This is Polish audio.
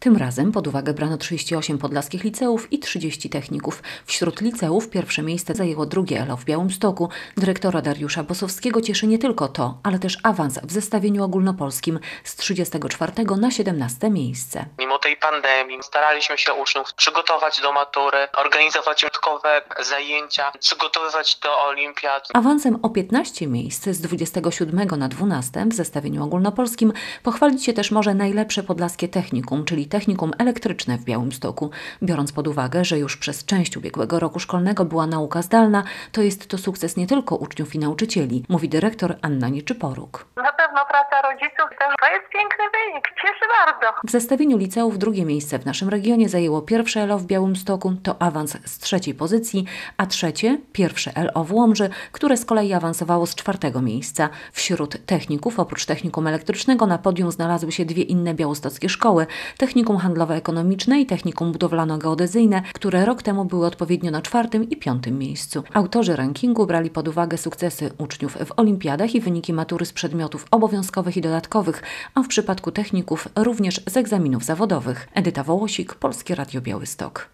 Tym razem pod uwagę brano 38 podlaskich liceów i 30 techników. Wśród liceów pierwsze miejsce zajęło drugie ELO w Białymstoku. Dyrektora Dariusza Bosowskiego cieszy nie tylko to, ale też awans w zestawieniu ogólnopolskim z 34 na 17 miejsce. Mimo tej pandemii staraliśmy się uczniów przygotować do matury, organizować dodatkowe zajęcia, przygotowywać do olimpiad. Awansem o 15 miejsc z 27 na 12 w zestawieniu ogólnopolskim pochwalić się też może najlepsze podlaskie technikum, czyli technikum elektryczne w Białymstoku. Biorąc pod uwagę, że już przez część ubiegłego roku szkolnego była nauka zdalna, to jest to sukces nie tylko uczniów i nauczycieli, mówi dyrektor Anna Nieczyporuk. Na pewno praca rodziców to jest piękny wynik. Cieszy bardzo. W zestawieniu liceów drugie miejsce w naszym regionie zajęło pierwsze ELO w Białymstoku, to awans z 3. pozycji, a trzecie pierwsze ELO w Łomży, które z kolei awansowało z 4. miejsca. Wśród techników, oprócz technikum elektrycznego, na podium znalazły się dwie inne białostockie szkoły, technikum handlowo-ekonomiczne i technikum budowlano-geodezyjne, które rok temu były odpowiednio na 4. i 5. miejscu. Autorzy rankingu brali pod uwagę sukcesy uczniów w olimpiadach i wyniki matury z przedmiotów obowiązkowych i dodatkowych, a w przypadku techników również z egzaminów zawodowych. Edyta Wołosik, Polskie Radio Białystok.